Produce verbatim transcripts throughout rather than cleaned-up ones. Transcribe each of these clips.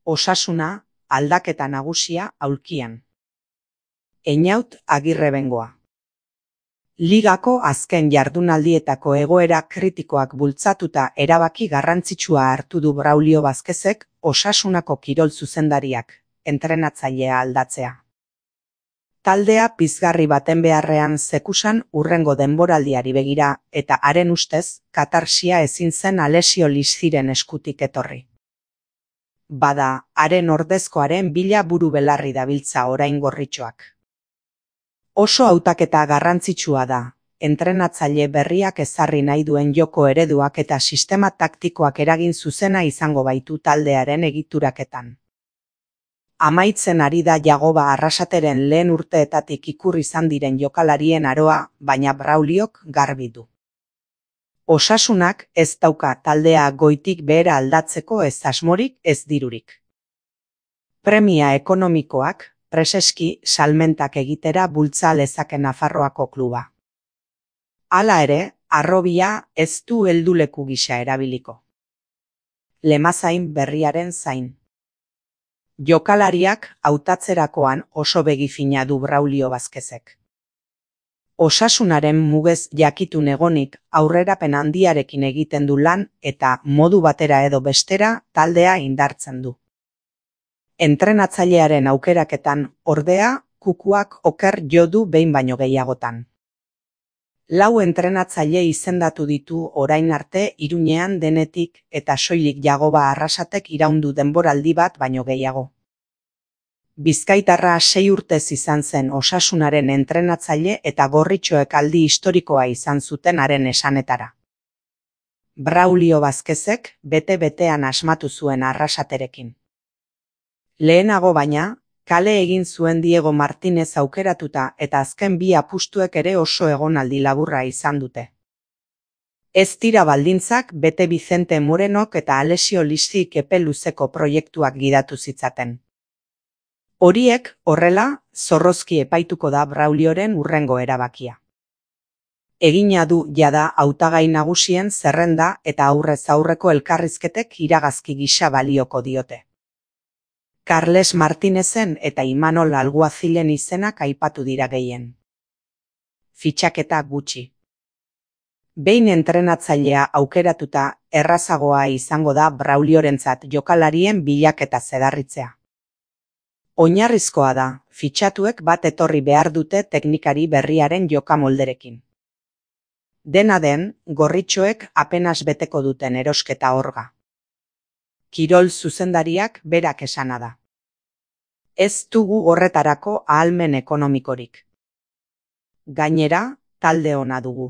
Osasuna, aldaketa nagusia aulkian. Einaut Agirrebengoa. Ligako azken jardunaldietako egoera kritikoak bultzatuta erabaki garrantzitsua hartu du Braulio Vázquezek, Osasunako kirol zuzendariak, entrenatzailea aldatzea. Taldea pizgarri baten beharrean zekusan hurrengo denboraldiari begira, eta haren ustez, katarsia ezin zen Alessio Lissiren eskutik etorri. Bada, haren ordezkoaren bila buru belarri dabiltza orain gorritxoak. Oso hautaketa garrantzitsua da, entrenatzaile berriak ezarri nahi duen joko ereduak eta sistema taktikoak eragin zuzena izango baitu taldearen egituraketan. Amaitzen ari da Jagoba Arrasateren lehen urteetatik ikur izan diren jokalarien aroa, baina Brauliok garbi du. Osasunak ez dauka taldea goitik behera aldatzeko ez asmorik ez dirurik. Premia ekonomikoak, preseski salmentak egitera bultza lezake Nafarroako kluba. Hala ere, harrobia ez du helduleku gisa erabiliko. Lemazain berriaren zain. Jokalariak hautatzerakoan oso begifina du Braulio Vázquezek. Osasunaren mugez jakitun egonik aurrerapen handiarekin egiten du lan eta modu batera edo bestera taldea indartzen du. Entrenatzailearen aukeraketan, ordea, kukuak oker jo du behin baino gehiagotan. Lau entrenatzaile izendatu ditu orain arte Iruñean denetik eta soilik Jagoba Arrasatek iraundu denboraldi bat baino gehiago. Bizkaitarra sei urtez izan zen Osasunaren entrenatzaile eta gorritxoek aldi historikoa izan zuten haren esanetara. Braulio Vázquezek bete-betean asmatu zuen Arrasaterekin. Lehenago baina, kale egin zuen Diego Martínez aukeratuta eta azken bi apustuek ere oso egonaldi laburra izan dute. Ez dira baldintzak bete Vicente Morenok eta Alessio Lissik epe luzeko proiektuak gidatu zitzaten. Horiek, horrela, zorrozki epaituko da Braulioren hurrengo erabakia. Egina du jada hautagai nagusien zerrenda eta aurrez aurreko elkarrizketek iragazki gisa balioko diote. Carles Martínezen eta Imanol Alguazilen izenak aipatu dira gehien. Fitxaketa gutxi. Behin entrenatzailea aukeratuta errazagoa izango da Brauliorentzat jokalarien bilaketa zedarritzea. Oinarrizkoa da, fitxatuek bat etorri behar dute teknikari berriaren jokamolderekin. Dena den, gorritxoek apenas beteko duten erosketa orga. Kirol zuzendariak berak esana da. Ez dugu horretarako ahalmen ekonomikorik. Gainera, talde ona dugu.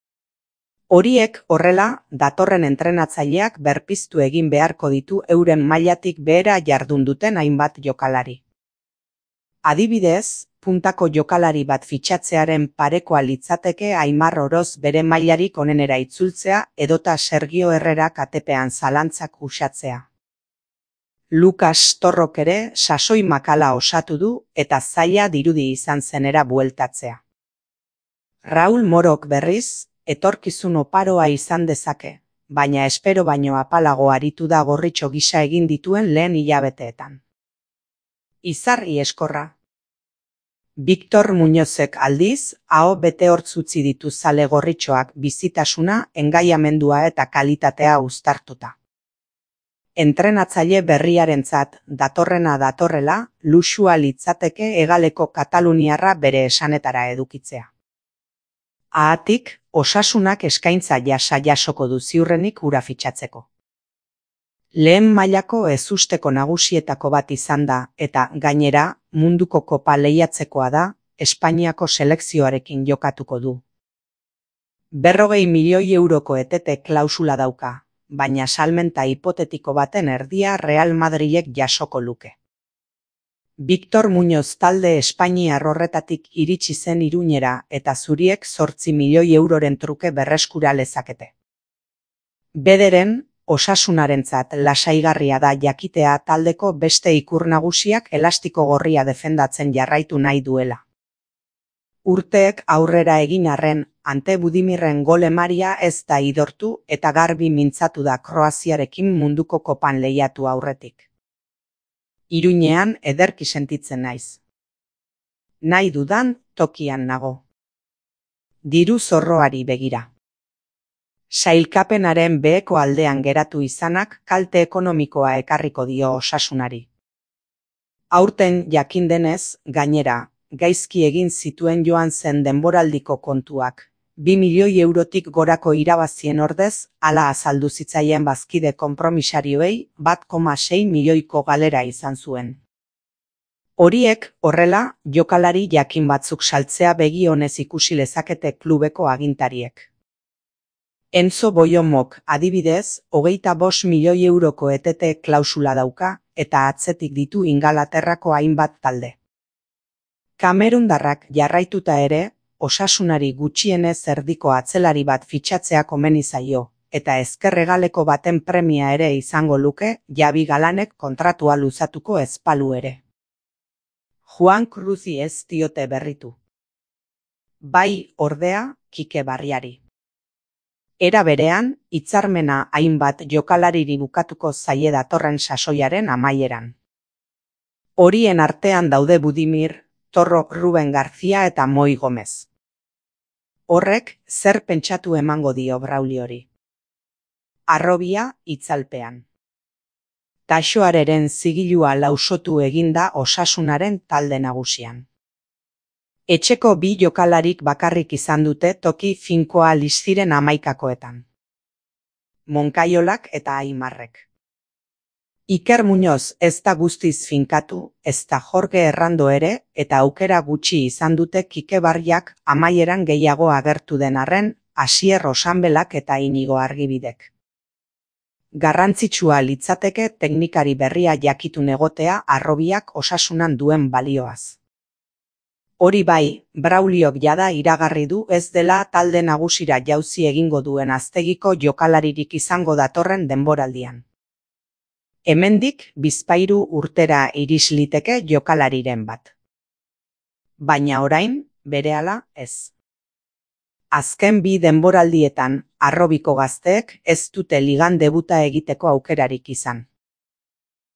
Horiek horrela, datorren entrenatzaileak berpiztu egin beharko ditu euren mailatik behera jardun duten hainbat jokalari. Adibidez, puntako jokalari bat fitxatzearen parekoa litzateke Aimar Oroz bere mailarik onenera itzultzea edota Sergio Herrerak atepean zalantzak uxatzea. Lucas Torrok ere sasoi makala osatu du eta zaila dirudi izan zenera bueltatzea. Raul Morok berriz, etorkizun oparoa izan dezake, baina espero baino apalago aritu da gorritxo gisa egin dituen lehen hilabeteetan. Izarri eskorra. Victor Muñozek aldiz, aho bete hortz utzi ditu zale gorritxoak bizitasuna, engaiamendua eta kalitatea uztartuta. Entrenatzaile berriarentzat datorrena datorrela, luxua litzateke hegaleko kataluniarra bere esanetara edukitzea. Haatik, Osasunak eskaintza jasa jasoko du ziurrenik hura fitxatzeko. Lehen mailako ezusteko nagusietako bat izan da eta gainera munduko kopa lehiatzekoa da, Espainiako selekzioarekin jokatuko du. Berrogei milioi euroko etete klausula dauka, baina salmenta hipotetiko baten erdia Real Madrilek jasoko luke. Victor Muñoz talde espainiar horretatik iritsi zen Iruñera eta zuriek zortzi milioi euroren truke berreskura lezakete. Bederen, Osasunarentzat lasaigarria da jakitea taldeko beste ikur nagusiak elastiko gorria defendatzen jarraitu nahi duela. Urteek aurrera egin arren, Ante Budimirren gol emaria ez da idortu eta garbi mintzatu da Kroaziarekin munduko kopan lehiatu aurretik. Iruñean ederki sentitzen naiz. Nahi dudan tokian nago. Diru zorroari begira. Sailkapenaren beheko aldean geratu izanak kalte ekonomikoa ekarriko dio osasunari. Aurten jakin denez, gainera, gaizki egin zituen joan zen denboraldiko kontuak, bi milioi eurotik gorako irabazien ordez, hala azaldu zitzaien bazkide konpromisarioei bat koma sei milioiko galera izan zuen. Horiek, horrela, jokalari jakin batzuk saltzea begi onez ikusi lezakete klubeko agintariek. Enzo Boyomok, adibidez, hogeita bost milioi euroko etete klausula dauka, eta atzetik ditu Ingalaterrako hainbat talde. Kamerundarrak jarraituta ere, osasunari gutxienez erdiko atzelari bat fitxatzea komeni zaio, eta ezkerregaleko baten premia ere izango luke, Javi Galanek kontratua luzatuko ez balu ere. Juan Cruzi ez diote berritu. Bai, ordea, Kike Barriari. Era berean, hitzarmena hainbat jokalariri bukatuko zaie datorren sasoiaren amaieran. Horien artean daude Budimir, Torro, Ruben García eta Moi Gomez. Horrek, zer pentsatu emango dio Brauliori. Harrobia itzalpean. Taxoareren zigilua lausotu eginda osasunaren talde nagusian. Etxeko bi jokalarik bakarrik izan dute toki finkoa listiren hamaikakoetan. Monkaiolak eta Aimarrek. Iker Muñoz ez da guztiz finkatu, ez da Jorge Errando ere, eta aukera gutxi izan dute Kike Barriak amaieran gehiago agertu den arren, Asier Osanbelak eta Inigo Argibidek. Garrantzitsua litzateke teknikari berria jakitun egotea Harrobiak osasunan duen balioaz. Hori bai, Brauliok jada iragarri du ez dela talde nagusira jauzi egingo duen aztegiko jokalaririk izango datorren denboraldian. Hemendik bizpahiru urtera iris liteke jokalariren bat. Baina orain, berehala ez. Azken bi denboraldietan, Harrobiko gazteek ez dute ligan debuta egiteko aukerarik izan.